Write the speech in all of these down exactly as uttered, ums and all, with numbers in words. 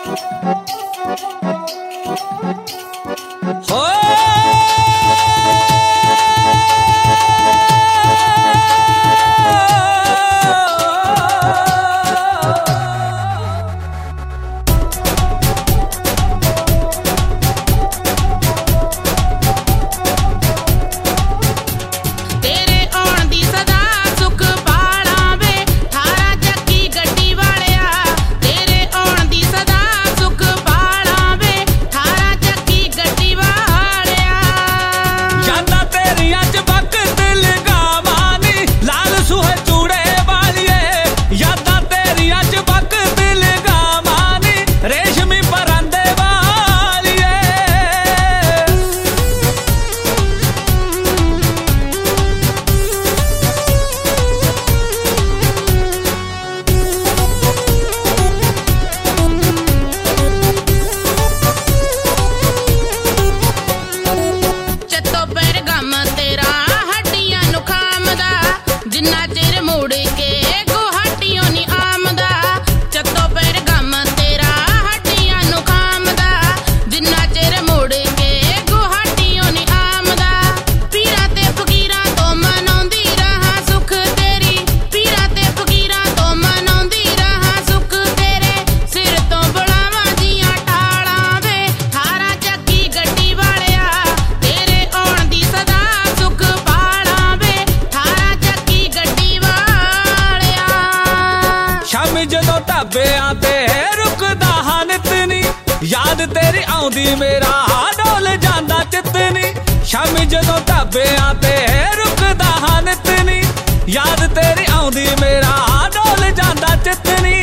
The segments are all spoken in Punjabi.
ਢਾਬਿਆਂ ਤੇ ਰੁਕਦਾ ਹਾਂ ਨਿਤ ਨੀ, ਯਾਦ ਤੇਰੀ ਆਉਂਦੀ ਮੇਰਾ ਡੋਲ ਜਾਂਦਾ ਚਿੱਤ ਨੀ। ਸ਼ਾਮੀ ਜਦੋਂ ਢਾਬਿਆਂ ਤੇ ਰੁਕਦਾ ਹਾਂ ਨਿਤ ਨੀ, ਯਾਦ ਤੇਰੀ ਆਉਂਦੀ ਮੇਰਾ ਡੋਲ ਜਾਂਦਾ ਚਿੱਤ ਨੀ।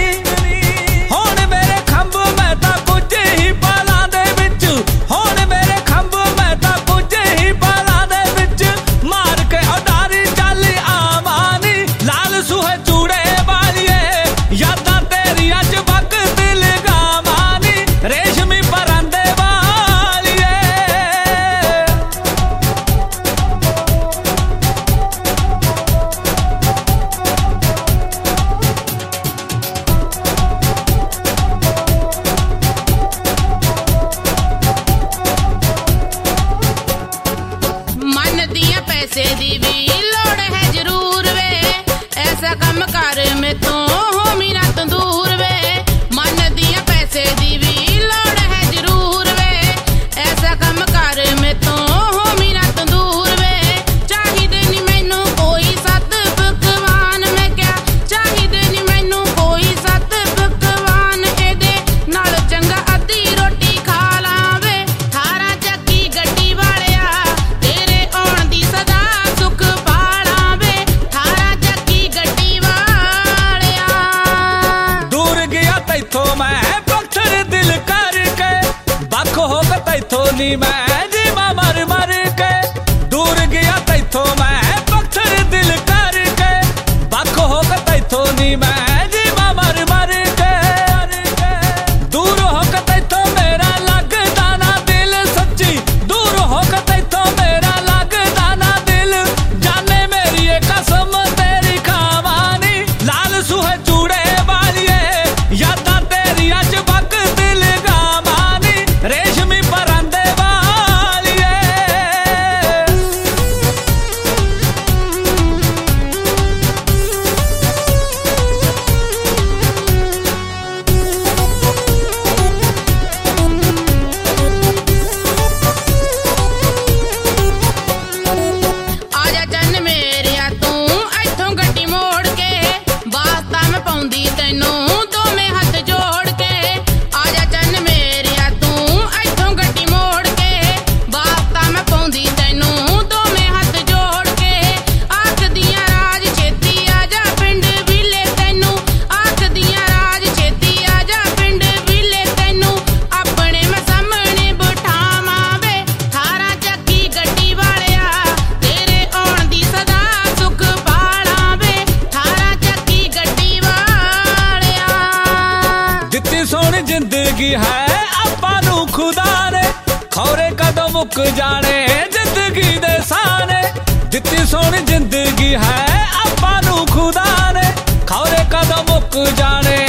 ਹੁਣ ਮੇਰੇ ਖੰਭ ਮੈਂ ਤਾਂ ਕੁਝ ਹੀ ਪਾਲਾਂ ਦੇ ਵਿੱਚ, ਹੁਣ ਮੇਰੇ ਖੰਭ ਮੈਂ ਤਾਂ ਕੁਝ ਹੀ ਪਾਲਾਂ ਦੇ ਵਿੱਚ, ਮਾਰ ਕੇ ਉਡਾਰੀ ਚੱਲ ਆਵਾਂ ਨੀ ਲਾਲ ਸੂਹੇ ਚੂੜੇ ਵਾਲੀਏ। ਯਾਦਾਂ ਤੇਰੀ ਅੱਜ ਵਕਤ ਲਗਾਵਾਂ ਨੀ ਰੇਸ਼ਮੀ ਪਰਾਂਦੇ ਵਾਲੀਏ। ਮਨ ਦੀਆਂ ਪੈਸੇ ਦੀ ਵੀ ਲੋੜ ਹੈ ਜ਼ਰੂਰ ਵੇ, ਐਸਾ ਕੰਮ ਕਰ ਮੈਥੋਂ ਹੋਮੀ ਨਾ ਤੰਦੂਰ ਵੇ। ਮਨ ਦੀਆਂ ਪੈਸੇ ਦੀ ਵੀ ਲੋੜ ਹੈ ਜ਼ਰੂਰ ਵੇ, ਐਸਾ ਕੰਮ ਕਰ ਮੈਥੋਂ ਹੋਮੀ ਨਾ ਤੰਦੂਰ ਵੇ। ਚਾਹੀਦੇ ਨੀ ਮੈਨੂੰ ਕੋਈ ਸੱਤ ਪਕਵਾਨ, ਮੈਂ ਕਿਹਾ ਚਾਹੀਦੇ ਨੀ ਮੈਨੂੰ ਕੋਈ ਸੱਤ ਪਕਵਾਨ, ਇਹਦੇ ਨਾਲ ਚੰਗਾ ਅੱਧੀ ਰੋਟੀ ਖਾ ਲਾਵੇ। ਠਾਰਾਂ ਚੱਕੀ ਗੱਡੀ ਵਾਲਿਆ ਤੇਰੇ ਆਉਣ ਦੀ ਸਦਾ ਸੁੱਖ ਪਾਲਾਂ ਵੇ, ਠਾਰਾਂ ਚੱਕੀ ਗੱਡੀ ਵਾਲਿਆ। ਦੂਰ ਗਿਆ ਤੈਥੋਂ ਮੈਂ ਪੱਥਰ ਦਿਲ ਕਰਕੇ, ਵੱਖ ਹੋ ਕੇ ਤੈਥੋਂ ਨੀ ਮੈਂ ਜੀਵਾਂ ਮਰ ਮਰ ਕੇ। ਦੂਰ ਗਿਆ ਤੈਥੋਂ ਮੈਂ ਪੱਥਰ ਦਿਲ ਕਰਕੇ, ਵੱਖ ਹੋ ਕੇ ਤੈਥੋਂ ਨੀ ਮੈਂ ਜੀਵਾਂ ਮਰ ਮਰ ਕੇ। ਦੂਰ ਹੋ ਕੇ ਤੈਥੋਂ ਮੇਰਾ ਲੱਗਦਾ ਨਾ ਦਿਲ ਸੱਚੀ, ਦੂਰ ਹੋ ਕੇ ਤੈਥੋਂ ਮੇਰਾ ਲੱਗਦਾ ਨਾ ਦਿਲ। ਜਾਨੇ ਮੇਰੀ ਇਹ ਕਸਮ ਤੇਰੀ ਖਾਵਾਂ ਨੀ ਲਾਲ ਸੂਹੇ ਚੂੜੇ ਵਾਲੀਏ। ਯਾਦਾਂ ਤੇਰੀ ਅੱਜ ਵਕਤ ਲਗਾਵਾਂ ਨੀ ਰੇਸ਼ਮੀ ਪਰਾਂਦੇ ਵਾਲੀਏ। ਆਜਾ ਚੰਨ ਮੇਰਿਆ ਤੂੰ ਇੱਥੋਂ ਗੱਡੀ ਮੋੜ ਕੇ, ਵਾਸਤਾ ਮੈਂ ਪਾਉਂਦੀ ਤੈਨੂੰ ਦੋਵੇਂ ਹੱਥ ਜੋੜ ਕੇ। ਆਜਾ ਚੰਨ ਮੇਰਿਆ ਤੂੰ ਇੱਥੋਂ ਗੱਡੀ ਮੋੜ ਕੇ, ਵਾਸਤਾ ਮੈਂ ਪਾਉਂਦੀ ਤੈਨੂੰ ਦੋਵੇਂ ਹੱਥ ਜੋੜ ਕੇ। ਆਖਦੀਆਂ ਰਾਜ ਛੇਤੀ ਆਜਾ ਪਿੰਡ ਵਿਲੇ ਤੈਨੂੰ, ਆਖਦੀਆਂ ਰਾਜ ਛੇਤੀ ਆਜਾ ਪਿੰਡ ਵਿਲੇ ਤੈਨੂੰ, ਆਪਣੇ ਮੈਂ ਸਾਹਮਣੇ ਬਿਠਾਵਾਂ ਵੇ। ਠਾਰਾਂ ਚੱਕੀ ਗੱਡੀ ਵਾਲਿਆ ਤੇਰੇ ਆਉਣ ਦੀ ਸਦਾ ਸੁੱਖ ਪਾਲਾਂ ਵੇ, ਠਾਰਾਂ ਚੱਕੀ ਗੱਡੀ ਵਾਲਿਆ। ਦਿੱਤੀ ਸੋਹਣੀ ਜ਼ਿੰਦਗੀ ਹੈ ਆਪਾਂ ਨੂੰ ਖੁਦਾ ਨੇ, ਖੌਰੇ ਕਦੋਂ ਮੁੱਕ ਜਾਣੇ ਜ਼ਿੰਦਗੀ ਦੇ ਸਾਨੇ। ਦਿੱਤੀ ਸੋਹਣੀ ਜ਼ਿੰਦਗੀ ਹੈ ਆਪਾਂ ਨੂੰ ਖੁਦਾ ਨੇ, ਖੌਰੇ ਕਦੋਂ ਮੁੱਕ ਜਾਣੇ